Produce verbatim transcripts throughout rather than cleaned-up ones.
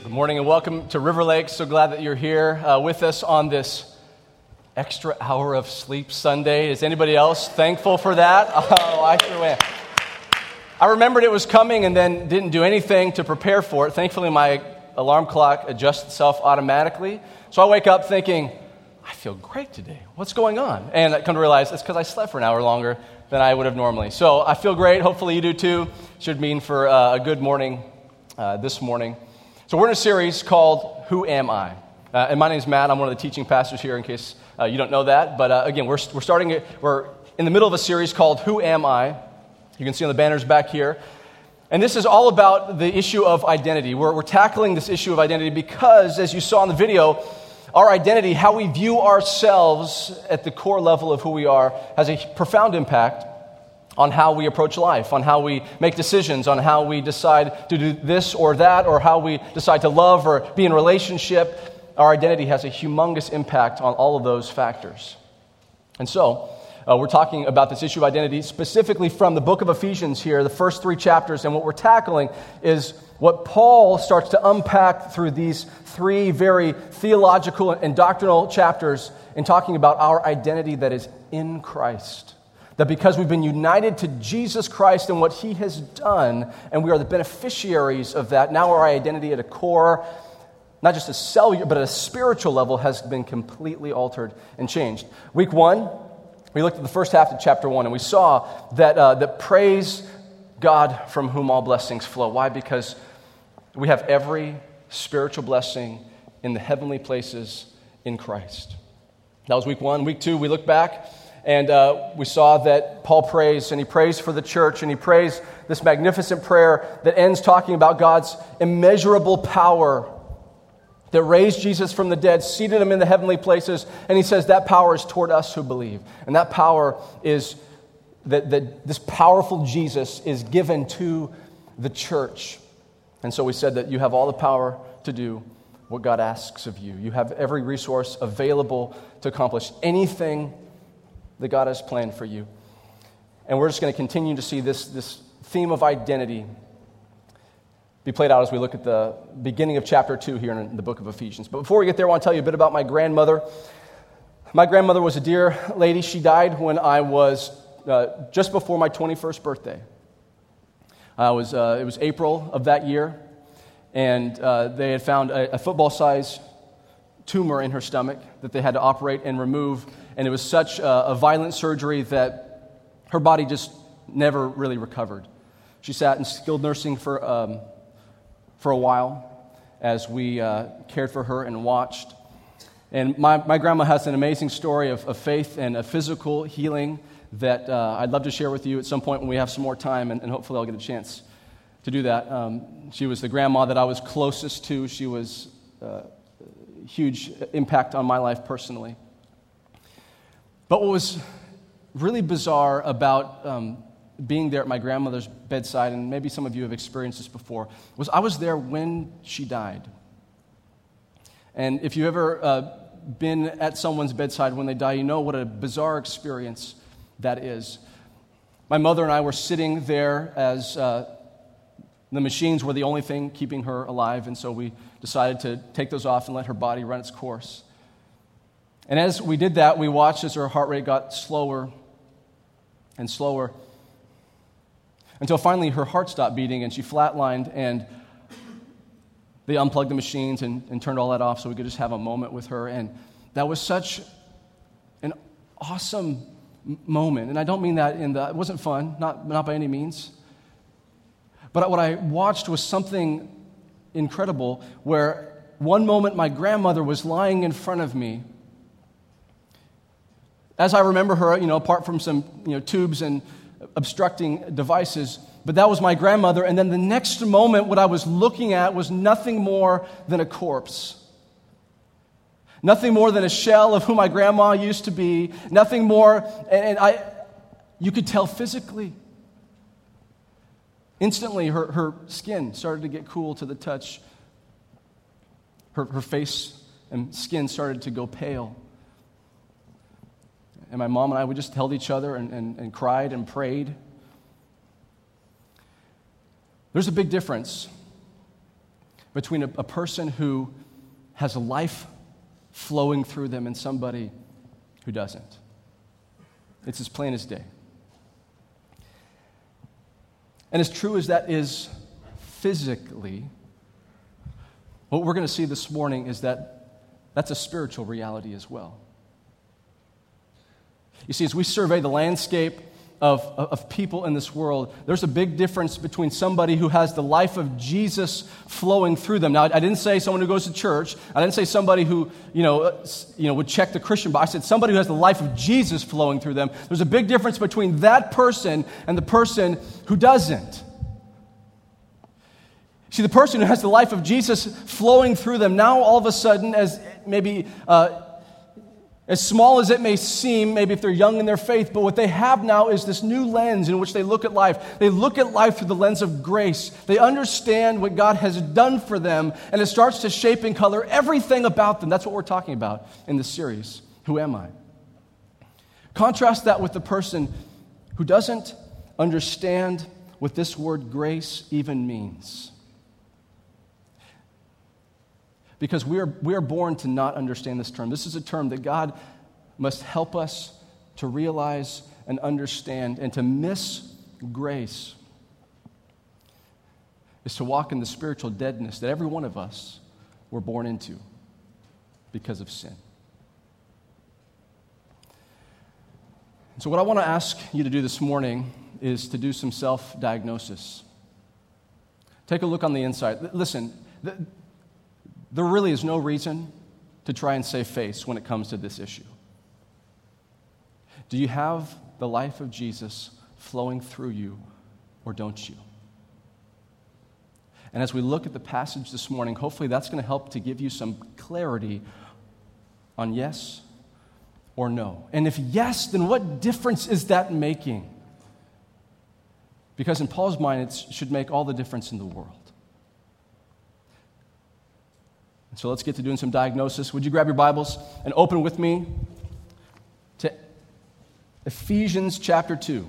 Good morning and welcome to River Lake. So glad that you're here uh, with us on this extra hour of sleep Sunday. Is anybody else thankful for that? Oh, I sure am. I remembered it was coming and then didn't do anything to prepare for it. Thankfully, my alarm clock adjusts itself automatically. So I wake up thinking, I feel great today. What's going on? And I come to realize it's because I slept for an hour longer than I would have normally. So I feel great. Hopefully you do too. Should mean for uh, a good morning uh, this morning. So we're in a series called Who Am I? Uh, and my name's Matt. I'm one of the teaching pastors here in case uh, you don't know that. But uh, again, we're we're starting it. We're in the middle of a series called Who Am I? You can see on the banners back here. And this is all about the issue of identity. We're, we're tackling this issue of identity because, as you saw in the video, our identity, how we view ourselves at the core level of who we are, has a profound impact on how we approach life, on how we make decisions, on how we decide to do this or that, or how we decide to love or be in a relationship. Our identity has a humongous impact on all of those factors. And so, uh, we're talking about this issue of identity specifically from the book of Ephesians here, the first three chapters, and what we're tackling is what Paul starts to unpack through these three very theological and doctrinal chapters in talking about our identity that is in Christ. That because we've been united to Jesus Christ and what He has done, and we are the beneficiaries of that, now our identity at a core, not just a cellular, but at a spiritual level, has been completely altered and changed. Week one, we looked at the first half of chapter one, and we saw that, uh, that praise God from whom all blessings flow. Why? Because we have every spiritual blessing in the heavenly places in Christ. That was week one. Week two, we looked back, and uh, we saw that Paul prays, and he prays for the church, and he prays this magnificent prayer that ends talking about God's immeasurable power that raised Jesus from the dead, seated him in the heavenly places, and he says that power is toward us who believe. And that power is that, that this powerful Jesus is given to the church. And so we said that you have all the power to do what God asks of you. You have every resource available to accomplish anything that God has planned for you. And we're just going to continue to see this, this theme of identity be played out as we look at the beginning of chapter two here in the book of Ephesians. But before we get there, I want to tell you a bit about my grandmother. My grandmother was a dear lady. She died when I was uh, just before my twenty-first birthday. I was, uh, it was April of that year, and uh, they had found a, a football-sized tumor in her stomach that they had to operate and remove. And it was such a, a violent surgery that her body just never really recovered. She sat in skilled nursing for um, for a while as we uh, cared for her and watched. And my, my grandma has an amazing story of, of faith and a physical healing that uh, I'd love to share with you at some point when we have some more time, and, and hopefully I'll get a chance to do that. Um, she was the grandma that I was closest to. She was uh, a huge impact on my life personally. But what was really bizarre about um, being there at my grandmother's bedside, and maybe some of you have experienced this before, was I was there when she died. And if you've ever uh, been at someone's bedside when they die, you know what a bizarre experience that is. My mother and I were sitting there as uh, the machines were the only thing keeping her alive, and so we decided to take those off and let her body run its course. And as we did that, we watched as her heart rate got slower and slower until finally her heart stopped beating and she flatlined, and they unplugged the machines and, and turned all that off so we could just have a moment with her. And that was such an awesome moment. And I don't mean that in the, it wasn't fun, not, not by any means. But what I watched was something incredible where one moment my grandmother was lying in front of me. As I remember her, you know, apart from some, you know, tubes and obstructing devices, but that was my grandmother. And then the next moment, what I was looking at was nothing more than a corpse. Nothing more than a shell of who my grandma used to be. Nothing more, and I, you could tell physically. Instantly, her, her skin started to get cool to the touch. Her, her face and skin started to go pale. And my mom and I, we just held each other and, and, and cried and prayed. There's a big difference between a, a person who has life flowing through them and somebody who doesn't. It's as plain as day. And as true as that is physically, what we're going to see this morning is that that's a spiritual reality as well. You see, as we survey the landscape of, of people in this world, there's a big difference between somebody who has the life of Jesus flowing through them. Now, I didn't say someone who goes to church. I didn't say somebody who, you know, you know, would check the Christian box. I said somebody who has the life of Jesus flowing through them. There's a big difference between that person and the person who doesn't. See, the person who has the life of Jesus flowing through them, now all of a sudden, as maybe uh, as small as it may seem, maybe if they're young in their faith, but what they have now is this new lens in which they look at life. They look at life through the lens of grace. They understand what God has done for them, and it starts to shape and color everything about them. That's what we're talking about in this series. Who am I? Contrast that with the person who doesn't understand what this word grace even means. Because we are, we are born to not understand this term. This is a term that God must help us to realize and understand. And to miss grace is to walk in the spiritual deadness that every one of us were born into because of sin. And so what I want to ask you to do this morning is to do some self-diagnosis. Take a look on the inside. Listen, the, There really is no reason to try and save face when it comes to this issue. Do you have the life of Jesus flowing through you, or don't you? And as we look at the passage this morning, hopefully that's going to help to give you some clarity on yes or no. And if yes, then what difference is that making? Because in Paul's mind, it should make all the difference in the world. So let's get to doing some diagnosis. Would you grab your Bibles and open with me to Ephesians chapter two.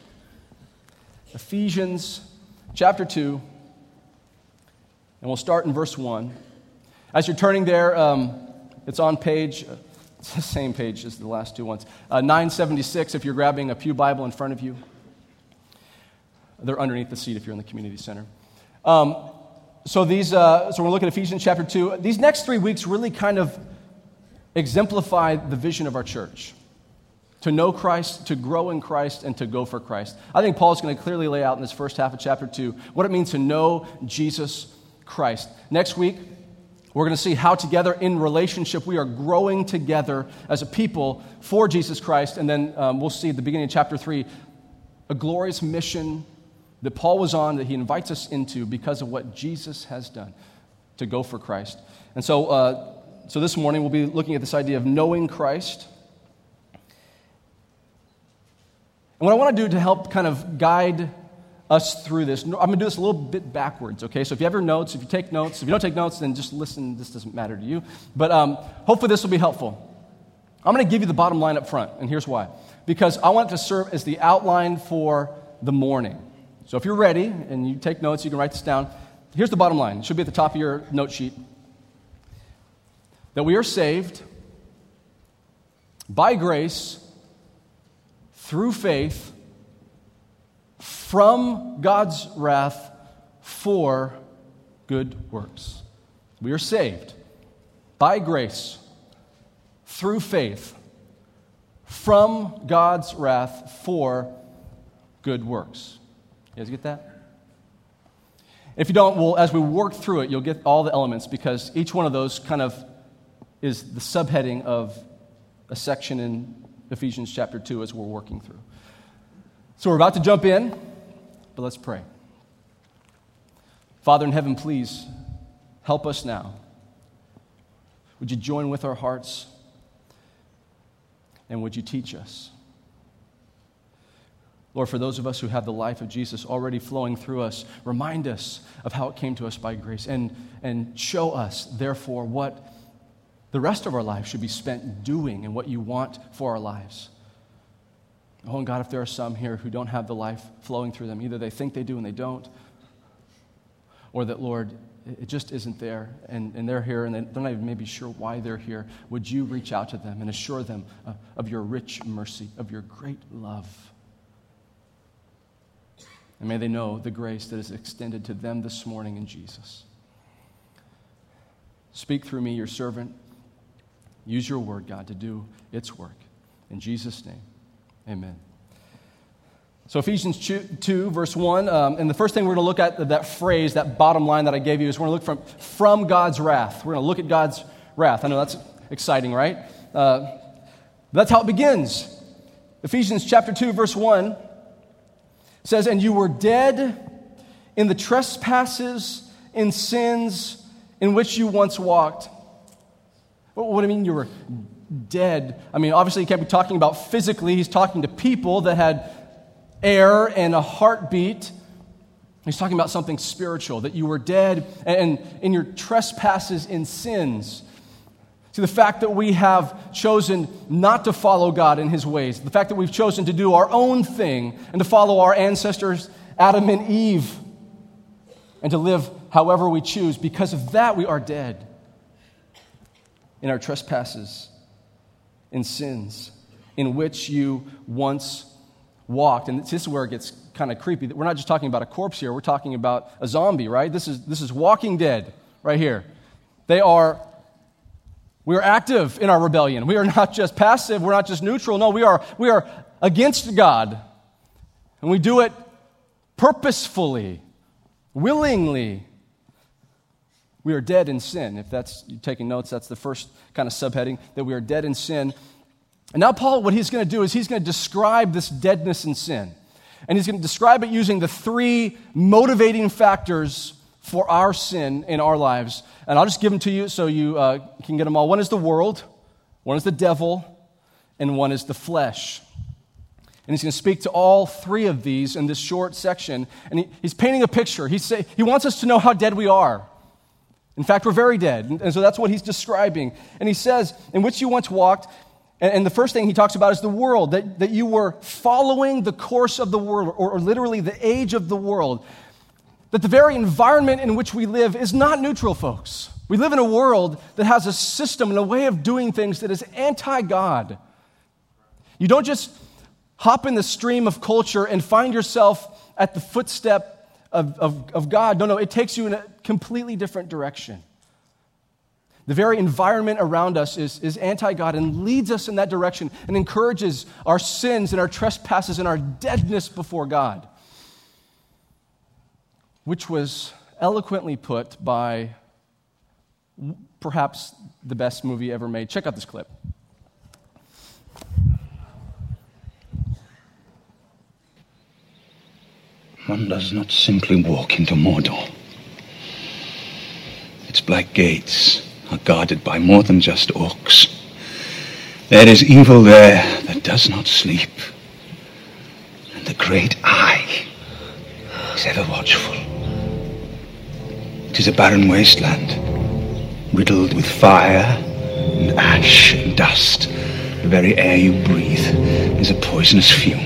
Ephesians chapter two, and we'll start in verse one. As you're turning there, um, it's on page, it's the same page as the last two ones, uh, nine seventy-six if you're grabbing a pew Bible in front of you. They're underneath the seat if you're in the community center. Um, So these, uh, so we're looking at Ephesians chapter two. These next three weeks really kind of exemplify the vision of our church. To know Christ, to grow in Christ, and to go for Christ. I think Paul's going to clearly lay out in this first half of chapter two what it means to know Jesus Christ. Next week, we're going to see how together in relationship we are growing together as a people for Jesus Christ. And then um, we'll see at the beginning of chapter three a glorious mission that Paul was on, that he invites us into because of what Jesus has done, to go for Christ. And so uh, so this morning we'll be looking at this idea of knowing Christ. And what I want to do to help kind of guide us through this, I'm going to do this a little bit backwards, okay? So if you have your notes, if you take notes, if you don't take notes, then just listen. This doesn't matter to you. But um, hopefully this will be helpful. I'm going to give you the bottom line up front, and here's why. Because I want it to serve as the outline for the morning. So if you're ready and you take notes, you can write this down. Here's the bottom line. It should be at the top of your note sheet. That we are saved by grace through faith from God's wrath for good works. We are saved by grace through faith from God's wrath for good works. You guys get that? If you don't, well, as we work through it, you'll get all the elements because each one of those kind of is the subheading of a section in Ephesians chapter two as we're working through. So we're about to jump in, but let's pray. Father in heaven, please help us now. Would you join with our hearts? And would you teach us? Lord, for those of us who have the life of Jesus already flowing through us, remind us of how it came to us by grace and, and show us, therefore, what the rest of our life should be spent doing and what you want for our lives. Oh, and God, if there are some here who don't have the life flowing through them, either they think they do and they don't, or that, Lord, it just isn't there, and, and they're here, and they're not even maybe sure why they're here, would you reach out to them and assure them uh, of your rich mercy, of your great love? And may they know the grace that is extended to them this morning in Jesus. Speak through me, your servant. Use your word, God, to do its work. In Jesus' name, amen. So Ephesians two, verse one, um, and the first thing we're going to look at, that phrase, that bottom line that I gave you, is we're going to look from, from God's wrath. We're going to look at God's wrath. I know that's exciting, right? Uh, that's how it begins. Ephesians chapter two, verse one says, "And you were dead in the trespasses and sins in which you once walked." What do you mean you were dead? I mean, obviously he can't be talking about physically. He's talking to people that had air and a heartbeat. He's talking about something spiritual, that you were dead and in your trespasses and sins. See, the fact that we have chosen not to follow God in his ways, the fact that we've chosen to do our own thing and to follow our ancestors, Adam and Eve, and to live however we choose, because of that we are dead in our trespasses and sins in which you once walked. And this is where it gets kind of creepy. We're not just talking about a corpse here. We're talking about a zombie, right? This is this is Walking Dead right here. They are, we are active in our rebellion. We are not just passive. We're not just neutral. No, we are we are against God. And we do it purposefully, willingly. We are dead in sin. If that's, you're taking notes, that's the first kind of subheading, that we are dead in sin. And now Paul, what he's going to do is he's going to describe this deadness in sin. And he's going to describe it using the three motivating factors for our sin in our lives. And I'll just give them to you so you uh, can get them all. One is the world, one is the devil, and one is the flesh. And he's going to speak to all three of these in this short section. And he, he's painting a picture. He say, he wants us to know how dead we are. In fact, we're very dead. And, and so that's what he's describing. And he says, in which you once walked. And, and the first thing he talks about is the world, that, that you were following the course of the world, or, or literally the age of the world. That the very environment in which we live is not neutral, folks. We live in a world that has a system and a way of doing things that is anti-God. You don't just hop in the stream of culture and find yourself at the footstep Of, of, of God. No, no, it takes you in a completely different direction. The very environment around us is, is anti-God and leads us in that direction and encourages our sins and our trespasses and our deadness before God, which was eloquently put by perhaps the best movie ever made. Check out this clip. One does not simply walk into Mordor. Its black gates are guarded by more than just orcs. There is evil there that does not sleep. And the great Eye is ever watchful. It is a barren wasteland, riddled with fire and ash and dust. The very air you breathe is a poisonous fume.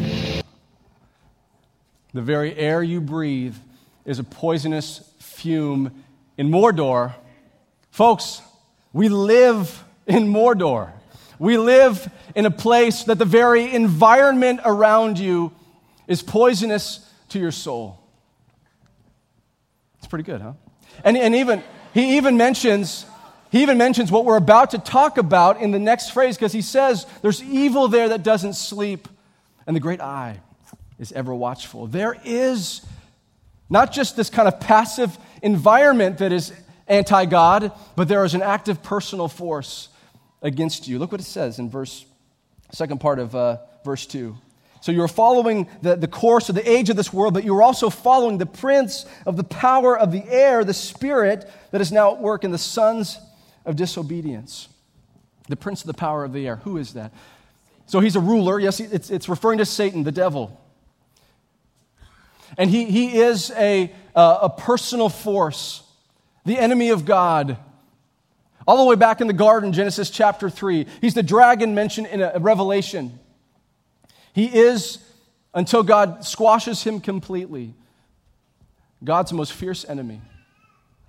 The very air you breathe is a poisonous fume in Mordor. Folks, we live in Mordor. We live in a place that the very environment around you is poisonous to your soul. It's pretty good, huh? And, and even he even mentions he even mentions what we're about to talk about in the next phrase, because he says there's evil there that doesn't sleep, and the great Eye is ever watchful. There is not just this kind of passive environment that is anti-God, but there is an active personal force against you. Look what it says in verse, second part of uh, verse two. So you are following the, the course of the age of this world, but you are also following the prince of the power of the air, the spirit that is now at work in the sons of disobedience. The prince of the power of the air. Who is that? So he's a ruler. Yes, it's, it's referring to Satan, the devil. And he, he is a, uh, a personal force, the enemy of God. All the way back in the garden, Genesis chapter three. He's the dragon mentioned in a, a Revelation. He is, until God squashes him completely, God's most fierce enemy.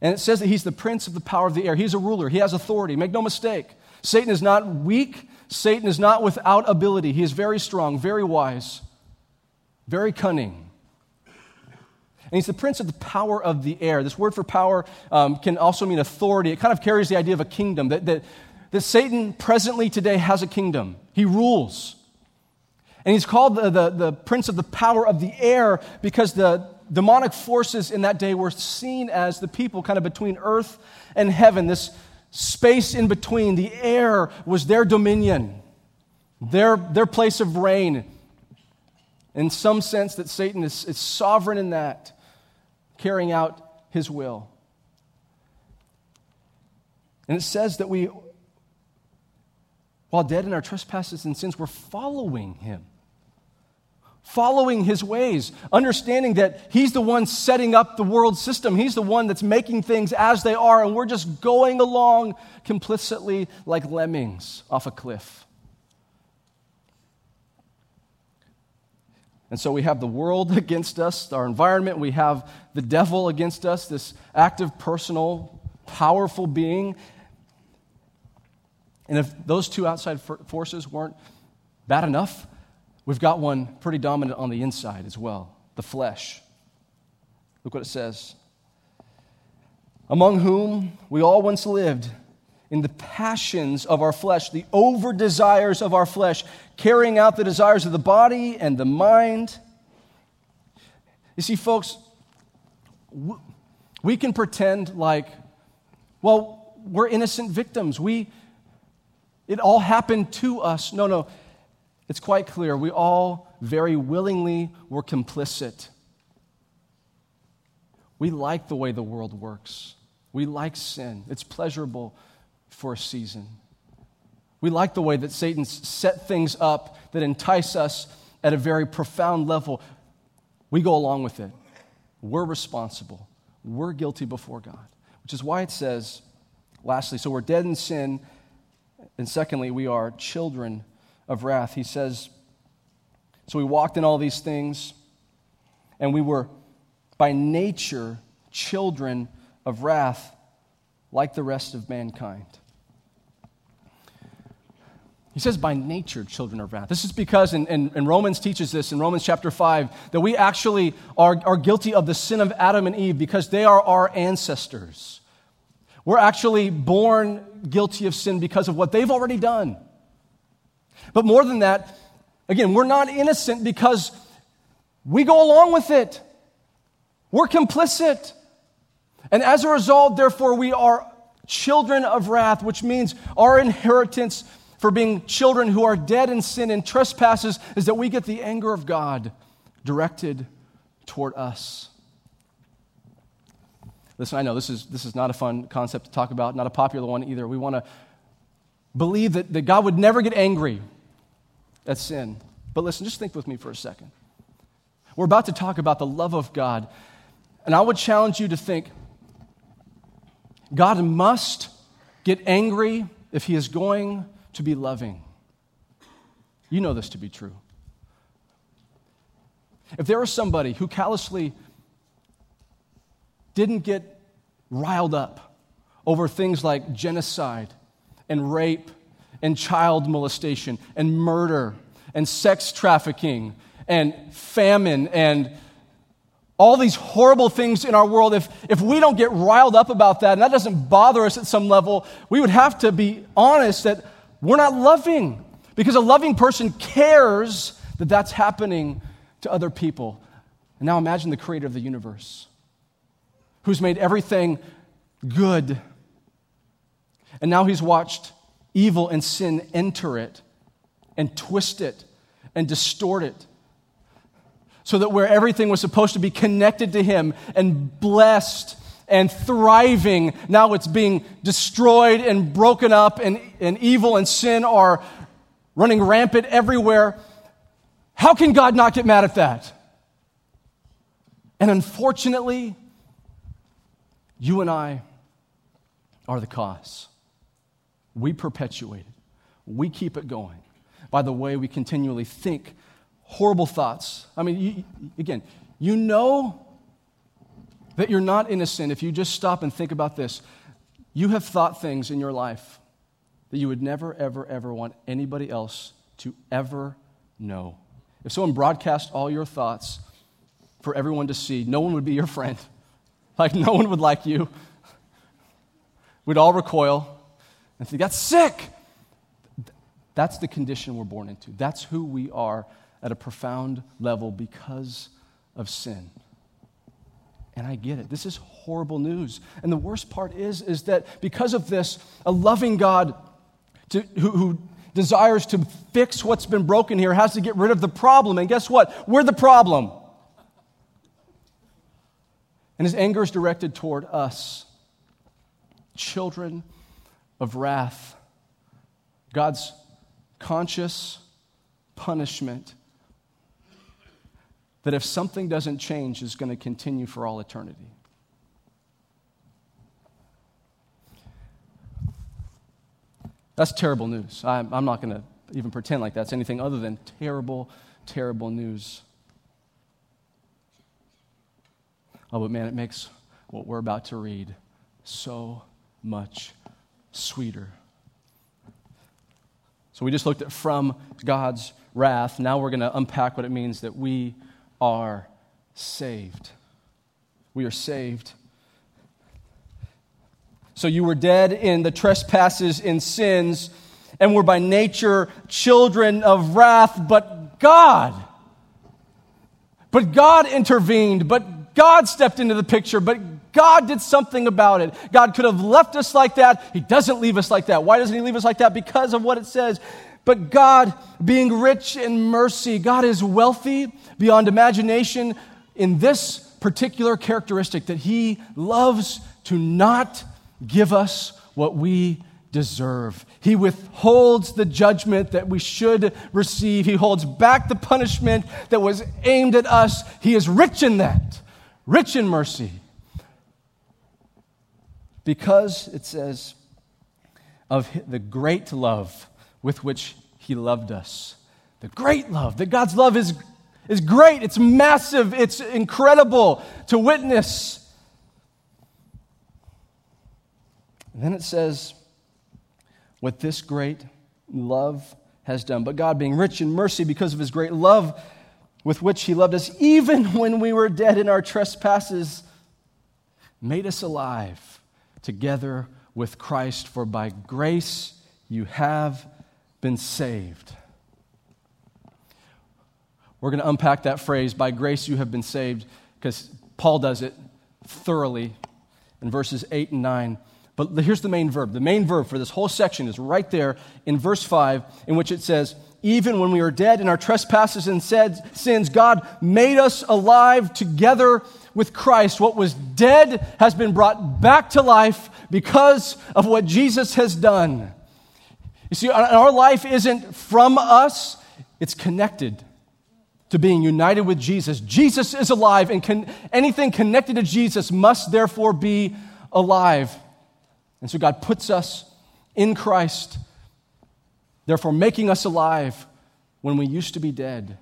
And it says that he's the prince of the power of the air. He's a ruler. He has authority. Make no mistake. Satan is not weak. Satan is not without ability. He is very strong, very wise, very cunning. And he's the prince of the power of the air. This word for power um, can also mean authority. It kind of carries the idea of a kingdom, that, that, that Satan presently today has a kingdom. He rules. And he's called the, the, the prince of the power of the air because the demonic forces in that day were seen as the people kind of between earth and heaven. This space in between, the air was their dominion, their, their place of reign. In some sense that Satan is, is sovereign in that, carrying out his will. And it says that we, while dead in our trespasses and sins, we're following him. Following his ways, understanding that he's the one setting up the world system. He's the one that's making things as they are, and we're just going along complicitly like lemmings off a cliff. And so we have the world against us, our environment. We have the devil against us, this active, personal, powerful being. And if those two outside forces weren't bad enough, we've got one pretty dominant on the inside as well, the flesh. Look what it says. Among whom we all once lived in the passions of our flesh, the over-desires of our flesh, carrying out the desires of the body and the mind. You see, folks, we can pretend like, well, we're innocent victims. We, it all happened to us. No, no. It's quite clear. We all very willingly were complicit. We like the way the world works. We like sin. It's pleasurable for a season. We like the way that Satan's set things up that entice us at a very profound level. We go along with it. We're responsible. We're guilty before God, which is why it says, lastly, so we're dead in sin, and secondly, we are children of wrath. He says, so we walked in all these things, and we were by nature children of wrath like the rest of mankind. He says by nature children of wrath. This is because, and, and, and Romans teaches this in Romans chapter five, that we actually are, are guilty of the sin of Adam and Eve because they are our ancestors. We're actually born guilty of sin because of what they've already done. But more than that, again, we're not innocent because we go along with it. We're complicit. And as a result, therefore, we are children of wrath, which means our inheritance for being children who are dead in sin and trespasses is that we get the anger of God directed toward us. Listen, I know this is, this is not a fun concept to talk about, not a popular one either. We want to believe that, that God would never get angry at sin. But listen, just think with me for a second. We're about to talk about the love of God. And I would challenge you to think, God must get angry if he is going to be loving. You know this to be true. If there was somebody who callously didn't get riled up over things like genocide and rape and child molestation and murder and sex trafficking and famine and all these horrible things in our world, if, if we don't get riled up about that and that doesn't bother us at some level, we would have to be honest that we're not loving, because a loving person cares that that's happening to other people. And now imagine the creator of the universe, who's made everything good. And now he's watched evil and sin enter it and twist it and distort it, so that where everything was supposed to be connected to him and blessed and thriving, now it's being destroyed and broken up, and, and evil and sin are running rampant everywhere. How can God not get mad at that? And unfortunately, you and I are the cause. We perpetuate it. We keep it going by the way we continually think horrible thoughts. I mean, you, again, you know that you're not innocent if you just stop and think about this. You have thought things in your life that you would never, ever, ever want anybody else to ever know. If someone broadcast all your thoughts for everyone to see, no one would be your friend. Like, no one would like you. We'd all recoil and think, that's sick. That's the condition we're born into. That's who we are at a profound level because of sin. And I get it. This is horrible news. And the worst part is, is that because of this, a loving God to, who, who desires to fix what's been broken here has to get rid of the problem. And guess what? We're the problem. And his anger is directed toward us, children of wrath. God's conscious punishment that if something doesn't change is going to continue for all eternity. That's terrible news. I'm, I'm not going to even pretend like that's anything other than terrible, terrible news. Oh, but man, it makes what we're about to read so much sweeter. So we just looked at from God's wrath. Now we're going to unpack what it means that we are saved. We are saved. So you were dead in the trespasses and sins, and were by nature children of wrath, but God, but God intervened, but God stepped into the picture, but God did something about it. God could have left us like that. He doesn't leave us like that. Why doesn't he leave us like that? Because of what it says. But God, being rich in mercy, God is wealthy beyond imagination in this particular characteristic that he loves to not give us what we deserve. He withholds the judgment that we should receive. He holds back the punishment that was aimed at us. He is rich in that, rich in mercy. Because, it says, of the great love with which he loved us. The great love. That God's love is, is great. It's massive. It's incredible to witness. And then it says, what this great love has done. But God, being rich in mercy because of his great love with which he loved us, even when we were dead in our trespasses, made us alive together with Christ. For by grace you have been saved. We're going to unpack that phrase, by grace you have been saved, because Paul does it thoroughly in verses eight and nine. But here's the main verb. The main verb for this whole section is right there in verse five, in which it says, even when we were dead in our trespasses and sins, God made us alive together with Christ. What was dead has been brought back to life because of what Jesus has done. You see, our life isn't from us, it's connected to being united with Jesus. Jesus is alive, and con- anything connected to Jesus must therefore be alive. And so God puts us in Christ, therefore making us alive when we used to be dead.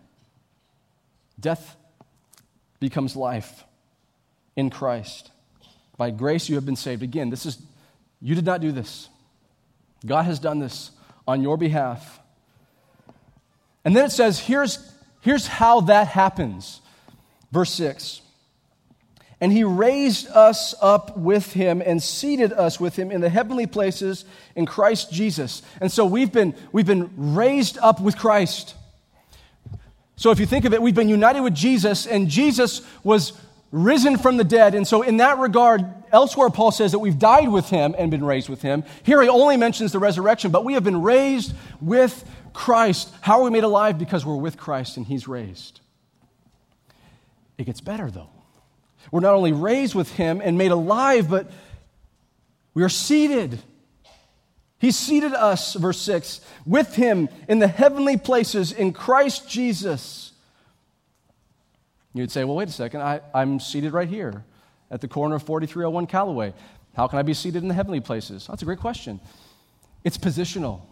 Death becomes life in Christ. By grace you have been saved. Again, this is, you did not do this. God has done this on your behalf. And then it says, here's, here's how that happens. Verse six. And he raised us up with him and seated us with him in the heavenly places in Christ Jesus. And so we've been, we've been raised up with Christ. So if you think of it, we've been united with Jesus, and Jesus was risen from the dead. And so in that regard, elsewhere Paul says that we've died with him and been raised with him. Here he only mentions the resurrection, but we have been raised with Christ. How are we made alive? Because we're with Christ and he's raised. It gets better though. We're not only raised with him and made alive, but we are seated. He seated us, verse six, with him in the heavenly places in Christ Jesus. You'd say, well, wait a second, I, I'm seated right here at the corner of forty-three oh one Callaway. How can I be seated in the heavenly places? That's a great question. It's positional.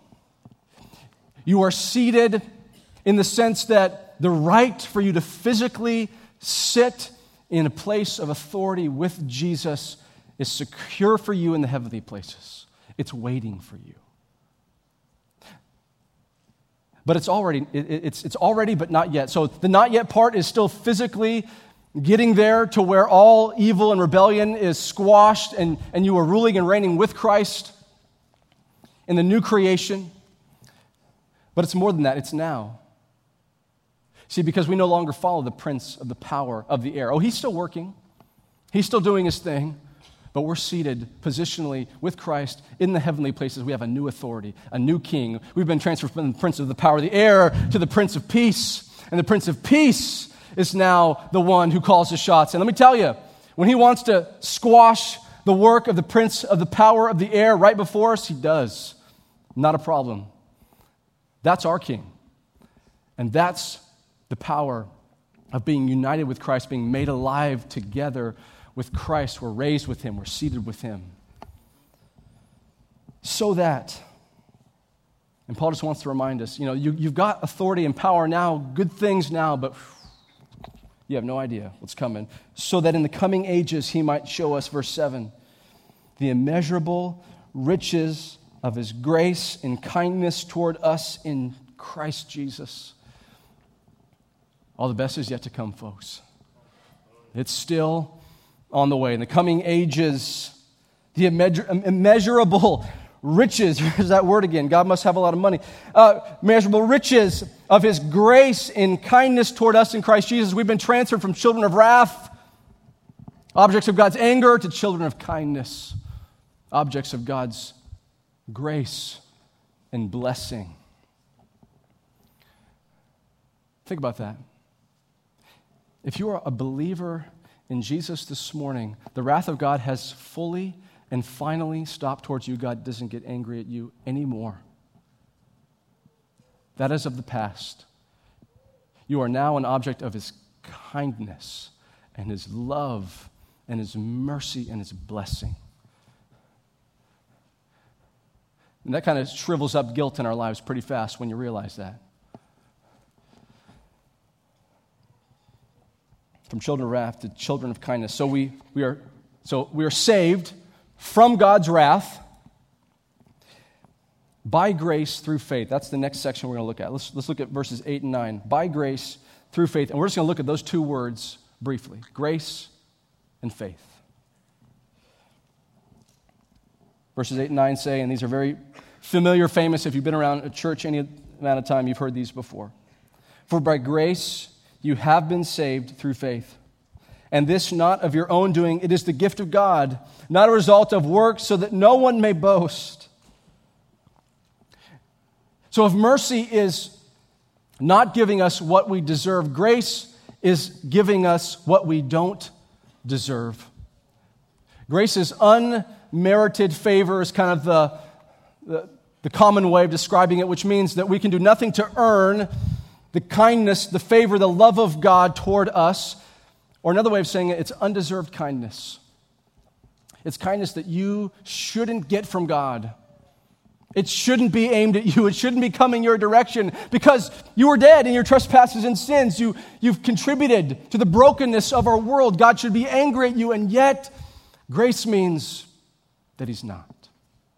You are seated in the sense that the right for you to physically sit in a place of authority with Jesus is secure for you in the heavenly places. It's waiting for you. But it's already, it, it's, it's already, but not yet. So the not yet part is still physically getting there to where all evil and rebellion is squashed and, and you are ruling and reigning with Christ in the new creation. But it's more than that. It's now. See, because we no longer follow the prince of the power of the air. Oh, he's still working. He's still doing his thing. But we're seated positionally with Christ in the heavenly places. We have a new authority, a new king. We've been transferred from the prince of the power of the air to the prince of peace. And the prince of peace is now the one who calls the shots. And let me tell you, when he wants to squash the work of the prince of the power of the air right before us, he does. Not a problem. That's our king. And that's the power of being united with Christ, being made alive together with Christ. We're raised with him. We're seated with him. So that, and Paul just wants to remind us, you know, you, you've got authority and power now, good things now, but you have no idea what's coming. So that in the coming ages he might show us, verse seven, the immeasurable riches of his grace and kindness toward us in Christ Jesus. All the best is yet to come, folks. It's still on the way. In the coming ages, the immeasur- immeasurable riches, here's that word again, God must have a lot of money, uh, immeasurable riches of his grace and kindness toward us in Christ Jesus. We've been transferred from children of wrath, objects of God's anger, to children of kindness, objects of God's grace and blessing. Think about that. If you are a believer in Jesus this morning, the wrath of God has fully and finally stopped towards you. God doesn't get angry at you anymore. That is of the past. You are now an object of his kindness and his love and his mercy and his blessing. And that kind of shrivels up guilt in our lives pretty fast when you realize that. From children of wrath to children of kindness. So we, we are so we are saved from God's wrath by grace through faith. That's the next section we're going to look at. Let's, let's look at verses eight and nine. By grace through faith. And we're just going to look at those two words briefly. Grace and faith. Verses eight and nine say, and these are very familiar, famous. If you've been around a church any amount of time, you've heard these before. For by grace you have been saved through faith. And this not of your own doing, it is the gift of God, not a result of works, so that no one may boast. So if mercy is not giving us what we deserve, grace is giving us what we don't deserve. Grace is unmerited favor, is kind of the, the, the common way of describing it, which means that we can do nothing to earn the kindness, the favor, the love of God toward us. Or another way of saying it, it's undeserved kindness. It's kindness that you shouldn't get from God. It shouldn't be aimed at you. It shouldn't be coming your direction because you were dead in your trespasses and sins. You, you've contributed to the brokenness of our world. God should be angry at you, and yet grace means that he's not.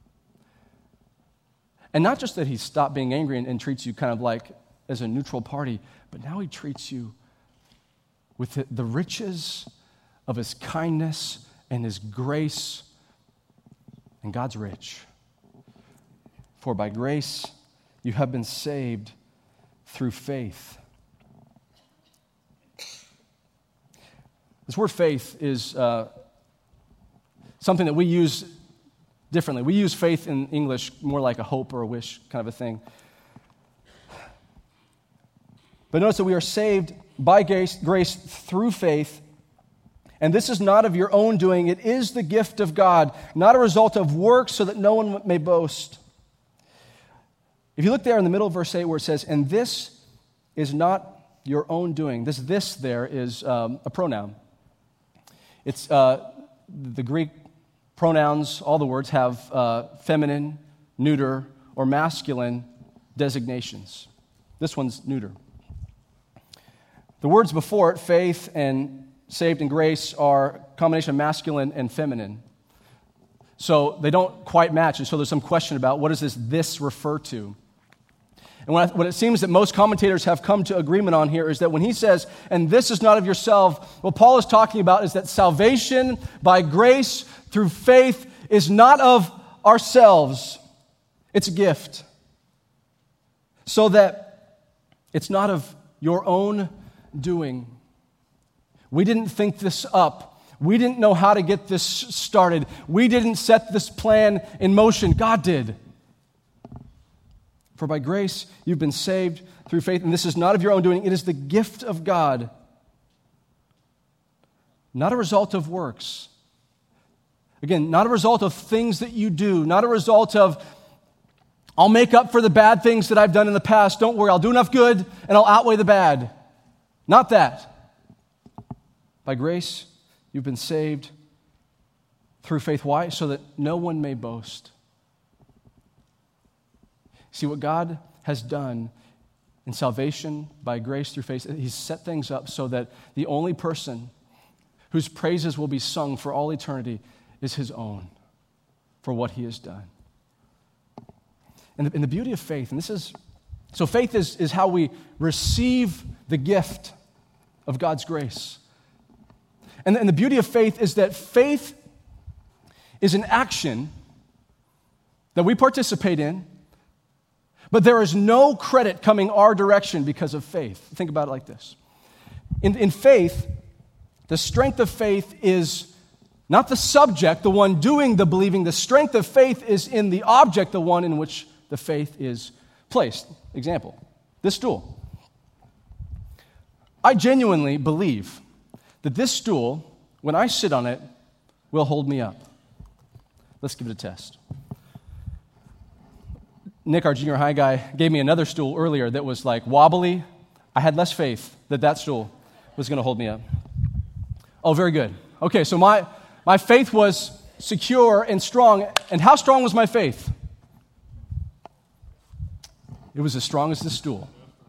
And not just that he stopped being angry and, and treats you kind of like as a neutral party, but now he treats you with the, the riches of his kindness and his grace, and God's rich. For by grace you have been saved through faith. This word faith is uh, something that we use differently. We use faith in English more like a hope or a wish kind of a thing. But notice that we are saved by grace, grace through faith, and this is not of your own doing. It is the gift of God, not a result of works, so that no one may boast. If you look there in the middle of verse eight where it says, and this is not your own doing. This this there is um, a pronoun. It's uh, the Greek pronouns, all the words have uh, feminine, neuter, or masculine designations. This one's neuter. The words before it, faith and saved, and grace are a combination of masculine and feminine. So they don't quite match, and so there's some question about what does this this refer to? And what, I, what it seems that most commentators have come to agreement on here is that when he says, and this is not of yourself, what Paul is talking about is that salvation by grace through faith is not of ourselves. It's a gift. So that it's not of your own doing. We didn't think this up. We didn't know how to get this started. We didn't set this plan in motion. God did. For by grace you've been saved through faith, and this is not of your own doing. It is the gift of God, not a result of works. Again, not a result of things that you do, not a result of, I'll make up for the bad things that I've done in the past. Don't worry, I'll do enough good and I'll outweigh the bad. Not that. By grace, you've been saved through faith. Why? So that no one may boast. See, what God has done in salvation by grace through faith, He's set things up so that the only person whose praises will be sung for all eternity is His own for what He has done. And the, and the beauty of faith, and this is, so faith is, is how we receive the gift of God's grace. And, and the beauty of faith is that faith is an action that we participate in, but there is no credit coming our direction because of faith. Think about it like this. In, in faith, the strength of faith is not the subject, the one doing the believing. The strength of faith is in the object, the one in which the faith is placed. Example, this stool. I genuinely believe that this stool, when I sit on it, will hold me up. Let's give it a test. Nick, our junior high guy, gave me another stool earlier that was like wobbly. I had less faith that that stool was going to hold me up. Oh, very good. Okay, so my, my faith was secure and strong. And how strong was my faith? It was as strong as this stool.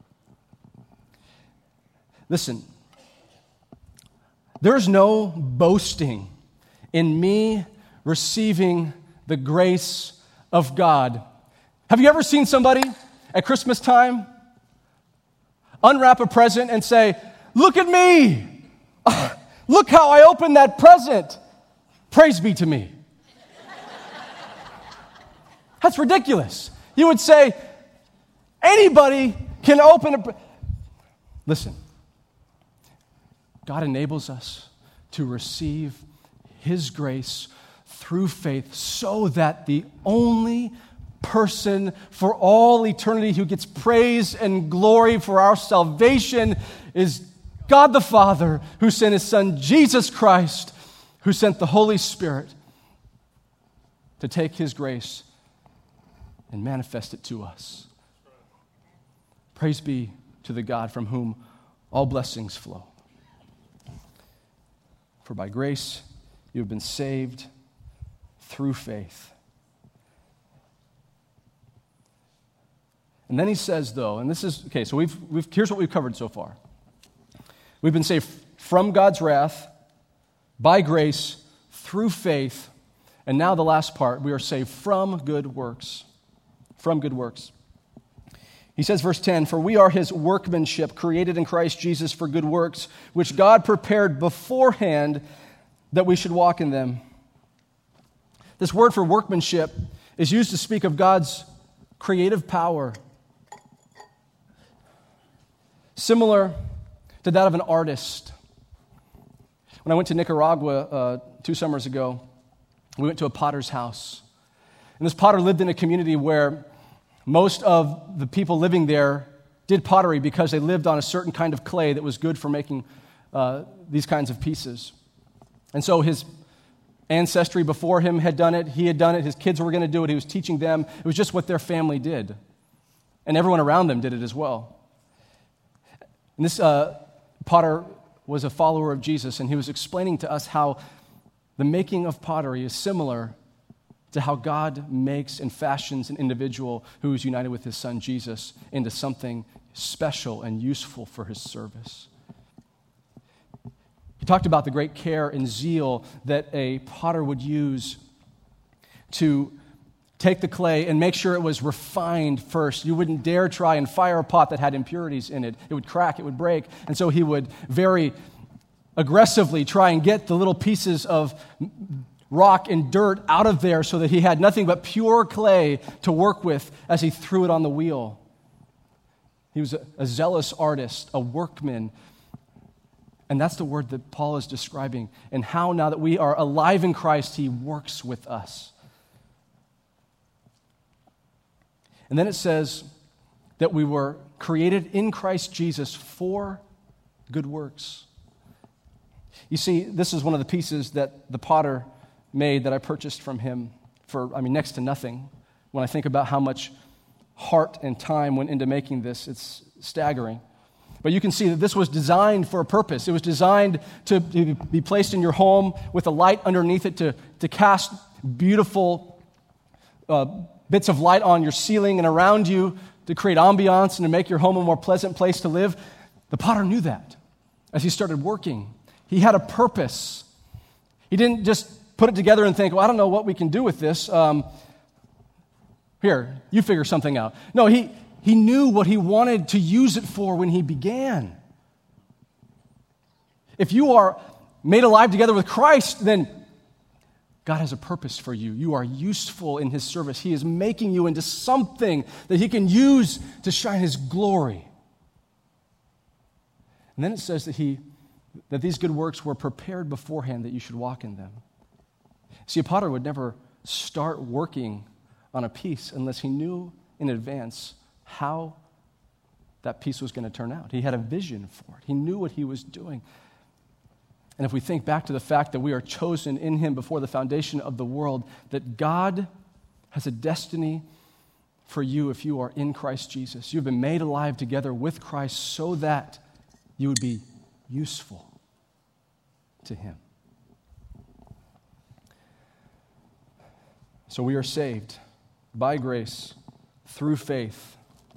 Listen, there's no boasting in me receiving the grace of God. Have you ever seen somebody at Christmas time unwrap a present and say, "Look at me! Look how I opened that present! Praise be to me." That's ridiculous. You would say, anybody can open a... Pre-. Listen, God enables us to receive His grace through faith so that the only person for all eternity who gets praise and glory for our salvation is God the Father, who sent His Son Jesus Christ, who sent the Holy Spirit to take His grace and manifest it to us. Praise be to the God from whom all blessings flow. For by grace you have been saved through faith. And then he says, though, and this is, okay, so we've, we've here's what we've covered so far. We've been saved from God's wrath, by grace, through faith, and now the last part, we are saved from good works. From good works. He says, verse ten, "For we are His workmanship, created in Christ Jesus for good works, which God prepared beforehand that we should walk in them." This word for workmanship is used to speak of God's creative power, similar to that of an artist. When I went to Nicaragua uh, two summers ago, we went to a potter's house. And this potter lived in a community where most of the people living there did pottery because they lived on a certain kind of clay that was good for making uh, these kinds of pieces. And so his ancestry before him had done it. He had done it. His kids were going to do it. He was teaching them. It was just what their family did. And everyone around them did it as well. And this uh, potter was a follower of Jesus, and he was explaining to us how the making of pottery is similar to how God makes and fashions an individual who is united with His Son Jesus into something special and useful for His service. He talked about the great care and zeal that a potter would use to take the clay and make sure it was refined first. You wouldn't dare try and fire a pot that had impurities in it. It would crack, it would break. And so he would very aggressively try and get the little pieces of rock and dirt out of there so that he had nothing but pure clay to work with as he threw it on the wheel. He was a, a zealous artist, a workman. And that's the word that Paul is describing, and how now that we are alive in Christ, he works with us. And then it says that we were created in Christ Jesus for good works. You see, this is one of the pieces that the potter made that I purchased from him for, I mean, next to nothing. When I think about how much heart and time went into making this, it's staggering. But you can see that this was designed for a purpose. It was designed to be placed in your home with a light underneath it to, to cast beautiful uh, bits of light on your ceiling and around you to create ambiance and to make your home a more pleasant place to live. The potter knew that as he started working. He had a purpose. He didn't just put it together and think, well, I don't know what we can do with this. Um, here, you figure something out. No, he... He knew what he wanted to use it for when he began. If you are made alive together with Christ, then God has a purpose for you. You are useful in his service. He is making you into something that he can use to shine his glory. And then it says that he that these good works were prepared beforehand that you should walk in them. See, a potter would never start working on a piece unless he knew in advance how that piece was going to turn out. He had a vision for it. He knew what he was doing. And if we think back to the fact that we are chosen in him before the foundation of the world, that God has a destiny for you if you are in Christ Jesus. You've been made alive together with Christ so that you would be useful to him. So we are saved by grace through faith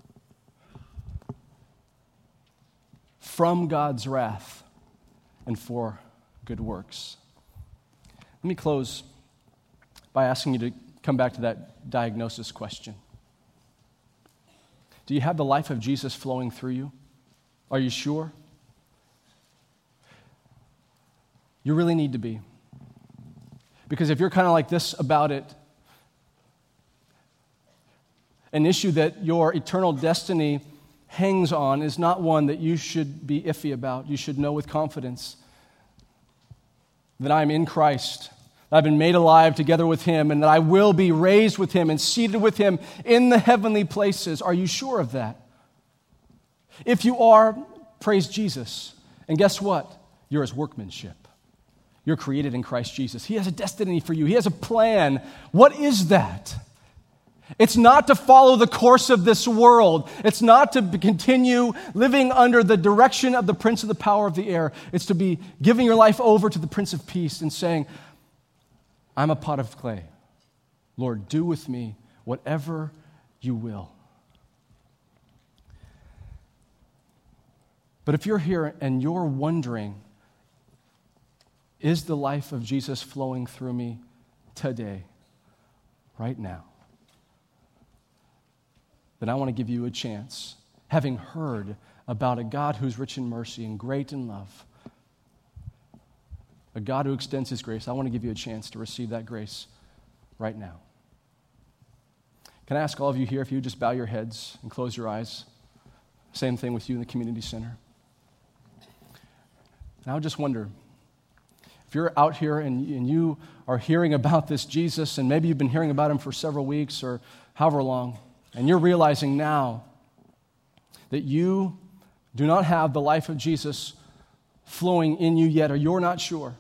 from God's wrath and for good works. Let me close by asking you to come back to that diagnosis question. Do you have the life of Jesus flowing through you? Are you sure? You really need to be. Because if you're kind of like this about it, an issue that your eternal destiny hangs on is not one that you should be iffy about. You should know with confidence that I am in Christ, that I've been made alive together with him, and that I will be raised with him and seated with him in the heavenly places. Are you sure of that? If you are, praise Jesus. And guess what? You're his workmanship. You're created in Christ Jesus. He has a destiny for you. He has a plan. What is that? It's not to follow the course of this world. It's not to continue living under the direction of the prince of the power of the air. It's to be giving your life over to the Prince of Peace and saying, I'm a pot of clay. Lord, do with me whatever you will. But if you're here and you're wondering, is the life of Jesus flowing through me today, right now? Then I want to give you a chance, having heard about a God who's rich in mercy and great in love, a God who extends his grace. I want to give you a chance to receive that grace right now. Can I ask all of you here if you would just bow your heads and close your eyes? Same thing with you in the community center. And I would just wonder, if you're out here and, and you are hearing about this Jesus, and maybe you've been hearing about him for several weeks or however long, and you're realizing now that you do not have the life of Jesus flowing in you yet, or you're not sure.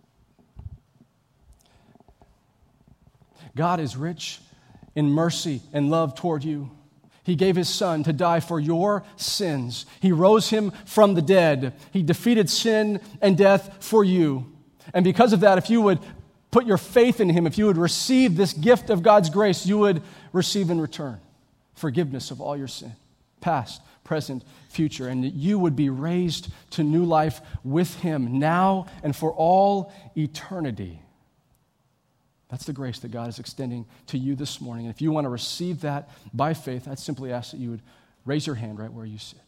God is rich in mercy and love toward you. He gave his son to die for your sins. He rose him from the dead. He defeated sin and death for you. And because of that, if you would put your faith in him, if you would receive this gift of God's grace, you would receive in return forgiveness of all your sin, past, present, present, future, and that you would be raised to new life with him now and for all eternity. That's the grace that God is extending to you this morning. And if you want to receive that by faith, I'd simply ask that you would raise your hand right where you sit.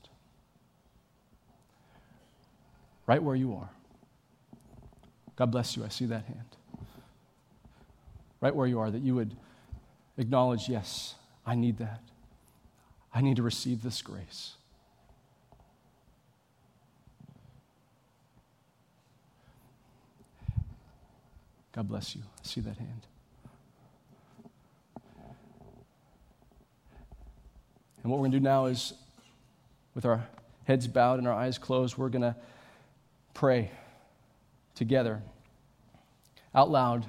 Right where you are. God bless you. I see that hand. Right where you are, that you would acknowledge, yes, I need that. I need to receive this grace. God bless you. I see that hand. And what we're going to do now is, with our heads bowed and our eyes closed, we're going to pray together out loud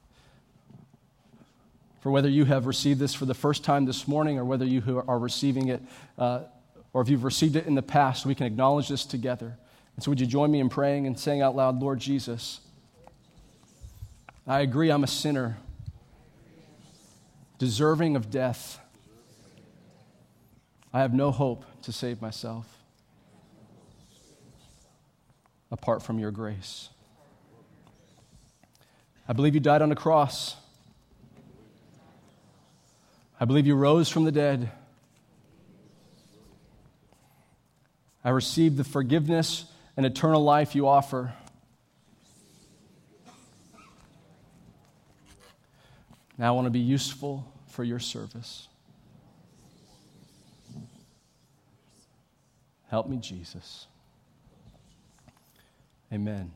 for whether you have received this for the first time this morning or whether you are receiving it uh, or if you've received it in the past. We can acknowledge this together. And so would you join me in praying and saying out loud, Lord Jesus, I agree I'm a sinner, deserving of death. I have no hope to save myself apart from your grace. I believe you died on the cross. I believe you rose from the dead. I received the forgiveness and eternal life you offer. Now I want to be useful for your service. Help me, Jesus. Amen.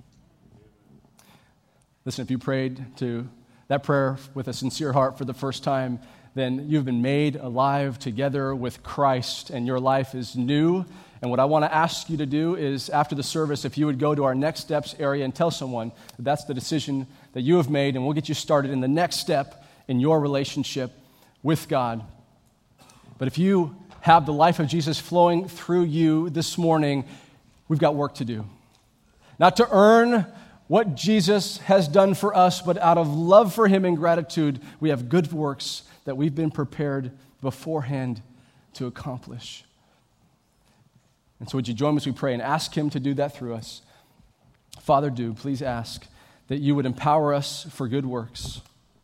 Listen, if you prayed to that prayer with a sincere heart for the first time, then you've been made alive together with Christ, and your life is new. And what I want to ask you to do is, after the service, if you would go to our next steps area and tell someone that that's the decision that you have made, and we'll get you started in the next step in your relationship with God. But if you have the life of Jesus flowing through you this morning, we've got work to do. Not to earn what Jesus has done for us, but out of love for him and gratitude, we have good works that we've been prepared beforehand to accomplish. And so would you join us as we pray and ask him to do that through us? Father, do please ask that you would empower us for good works,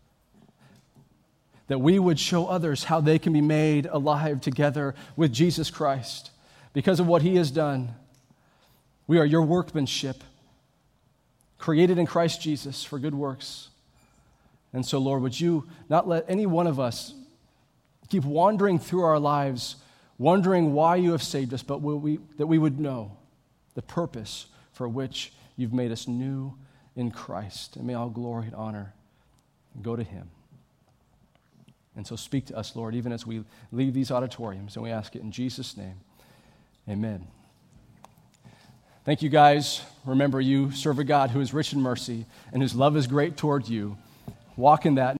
that we would show others how they can be made alive together with Jesus Christ because of what he has done. We are your workmanship, created in Christ Jesus for good works. And so, Lord, would you not let any one of us keep wandering through our lives, wondering why you have saved us, but will we, that we would know the purpose for which you've made us new in Christ. And may all glory and honor go to him. And so speak to us, Lord, even as we leave these auditoriums, and we ask it in Jesus' name. Amen. Thank you, guys. Remember, you serve a God who is rich in mercy and whose love is great toward you. Walk in that.